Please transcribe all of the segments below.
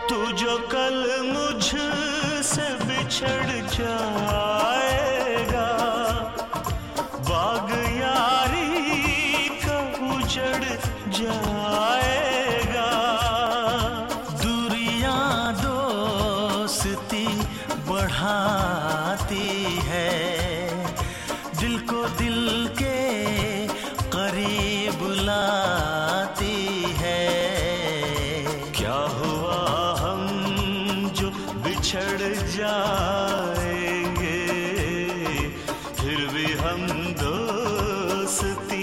तू जो कल मुझसे बिछड़ जाएगा, बाग यारी का उजड़ जाएगा। दूरियां दोस्ती बढ़ाती है, दिल को दिल के करीब लाती है। क्या हुआ हम जो बिछड़ जाएंगे, फिर भी हम दोस्ती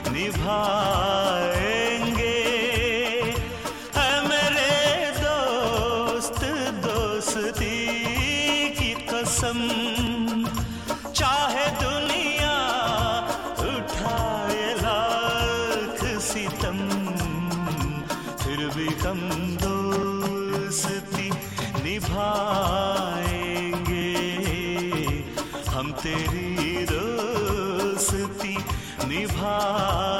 निभाएंगे। है मेरे दोस्त दोस्ती की कसम, चाहे दुनिया उठाए लाख सितम, फिर भी हम दोस्ती निभाएंगे। हम तेरी दोस्ती निभाएंगे।